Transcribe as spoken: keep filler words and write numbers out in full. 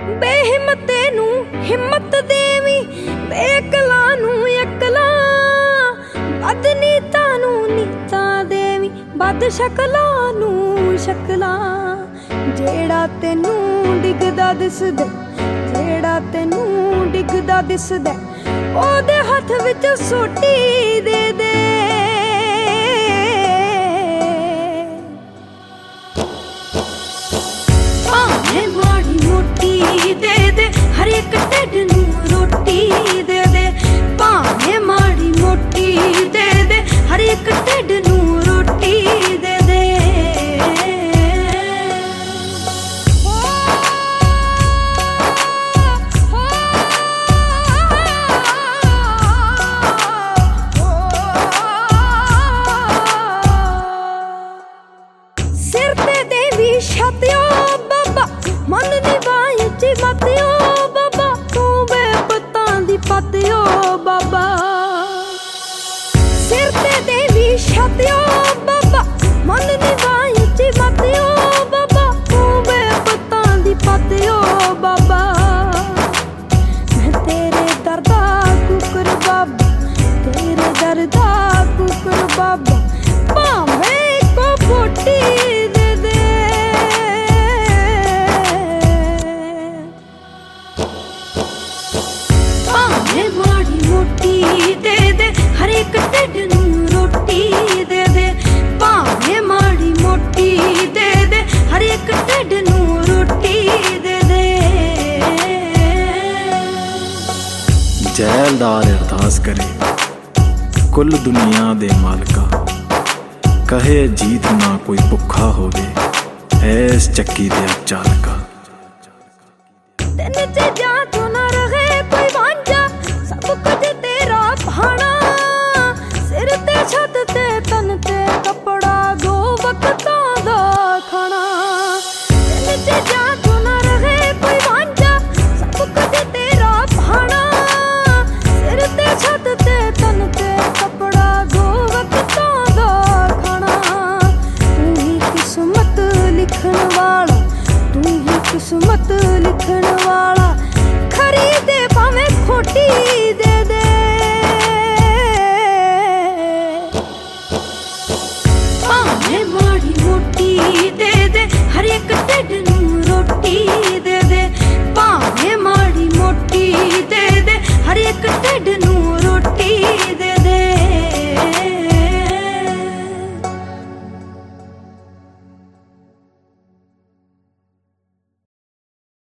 बेहिम्मते नू हिम्मत देवी, बेअकला नू अकला, बदनीता नू नीता देवी, बद शकला नू शकला। जेड़ा तेनू डिगदा दिसदा, जेड़ा तेनू डिगदा दिसदा, ओदे हथ विच सोटी दे दे। भावें माड़ी मोटी दे दे, हर एक ढिड नू रोटी दे दे। भावें माड़ी मोटी दे दे, हर एक ढिड नू रोटी दे दे। सिर ते देवी छातियो बाबा, मन निभाई ची मतियो बाबा, तू बेपतां दी पतियो बाबा। सिर ते देवी छातियो बाबा, मन निभाई ची मतियो बाबा, तू बेपतां दी पतियो बाबा। मैं तेरे दर्दा कुकर बाबा, तेरे दर्दा कुकर बाबा, भावें को फोटी दे दे। भावें माड़ी मोटी दे दे, हर एक ढिड नू रोटी दे दे। भावें माड़ी मोटी दे दे, हर एक ढिड नू रोटी दे दे। जैलदार अरदास करे कुल दुनिया दे मालका, कहे जीत ना कोई भुखा होवे, ऐस चक्की दे चालका। तेन चीजां तो ना रहे कोई वांझा, सब कुछ तेरा भाना। सिर ते छत ते तन ते कपड़ा, दो वक्तां दा खाना। तेन चीजां तो ना रहे कोई वांझा, सब कुछ तेरा भाना। सिर ते छत ते तन ते कपड़ा, दो वक्तां दा खाना। तू ही किस्मत लिखण वाला, तू ही किस्मत लिखण वाला, खरीदे भावें खोटी दे दे। भावें माड़ी मोटी दे दे, हर एक ढिड नू रोटी दे दे। भावें माड़ी मोटी दे दे, हर एक ढिड नू रोटी दे